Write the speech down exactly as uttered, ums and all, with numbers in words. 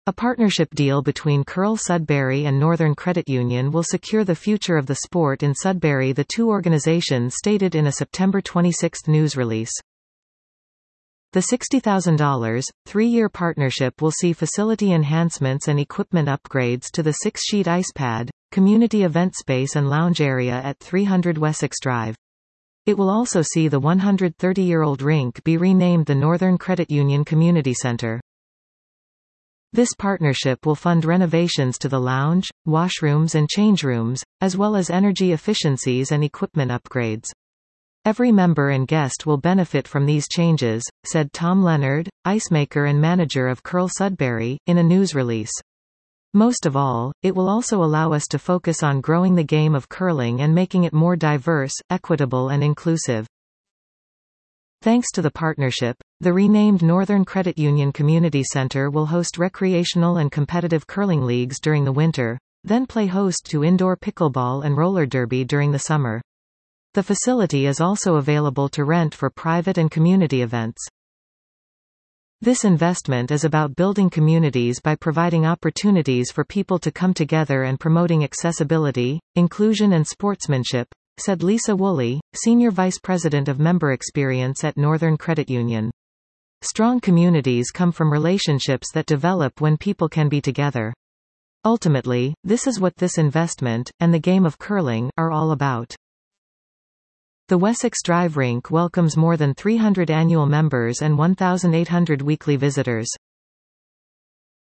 A partnership deal between Curl Sudbury and Northern Credit Union will secure the future of the sport in Sudbury, the two organizations stated in a September twenty-sixth news release. The sixty thousand dollars, three-year partnership will see facility enhancements and equipment upgrades to the six-sheet ice pad, community event space and lounge area at three hundred Wessex Drive. It will also see the one hundred thirty-year-old rink be renamed the Northern Credit Union Community Center. This partnership will fund renovations to the lounge, washrooms and change rooms, as well as energy efficiencies and equipment upgrades. Every member and guest will benefit from these changes, said Tom Leonard, icemaker and manager of Curl Sudbury, in a news release. Most of all, it will also allow us to focus on growing the game of curling and making it more diverse, equitable and inclusive. Thanks to the partnership, the renamed Northern Credit Union Community Center will host recreational and competitive curling leagues during the winter, then play host to indoor pickleball and roller derby during the summer. The facility is also available to rent for private and community events. This investment is about building communities by providing opportunities for people to come together and promoting accessibility, inclusion and sportsmanship, said Lisa Woolley, Senior Vice President of Member Experience at Northern Credit Union. Strong communities come from relationships that develop when people can be together. Ultimately, this is what this investment, and the game of curling, are all about. The Wessex Drive rink welcomes more than three hundred annual members and one thousand eight hundred weekly visitors.